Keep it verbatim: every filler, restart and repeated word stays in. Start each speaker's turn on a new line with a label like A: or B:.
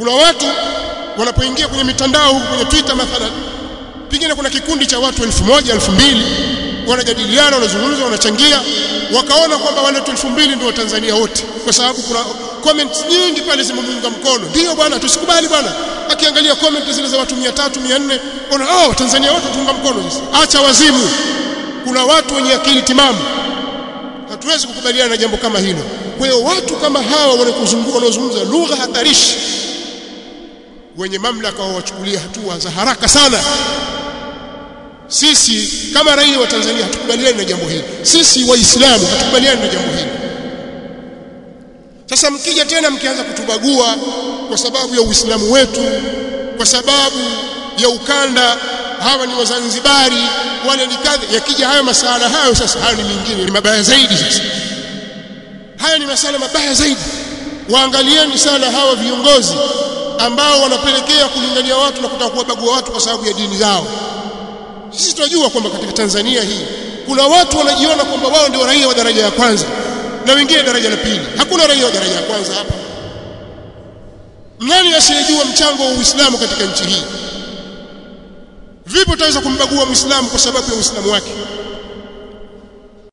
A: Kuna watu wanapoingia kwenye mitandao huko kwenye Twitter mathalan, pengine kuna kikundi cha watu elfu moja elfu mbili wanajadiliana, wanazungumza, wanachangia, wakaona kwamba wale watu elfu mbili ndio Watanzania wote, kwa sababu kuna comments nyingi pale zimemunga mkono. Ndio bwana, tusikubali bwana. Akiangalia comment zile za watu mia tatu mia nne, ona oh, Watanzania wote tunga mkono. Acha wazimu. Kuna watu wenye akili timamu. Hatuwezi kukubaliana na jambo kama hilo. Kwa hiyo watu kama hawa wanakuzunguka, wanaozungumza lugha hatarishi, wenye mamlaka wawachukulia hatua za haraka sana. Sisi kama raia wa Tanzania hatukubaliani na jambo hili. Sisi Waislamu hatukubaliani na jambo hili. Sasa mkija tena mkianza kutubagua kwa sababu ya Uislamu wetu, kwa sababu ya ukanda, hawa ni Wazanzibari, wale ni kadha, yakija hayo masala hayo, sasa hayo ni mingine, ni mabaya zaidi. Sasa haya ni masala mabaya zaidi. Waangalieni sana hawa viongozi ambao wanapelekea kulingania watu na kutaka kuwabagua watu kwa sababu ya dini zao. Sisi tunajua kwamba katika Tanzania hii kuna watu wanajiona kwamba wao ndio raia wa daraja ya kwanza na wengine daraja la pili. Hakuna raia wa daraja ya kwanza hapa. Nani asiyejua mchango wa Uislamu katika nchi hii? Vipi utaweza kumbagua Muislamu kwa sababu ya Uislamu wake?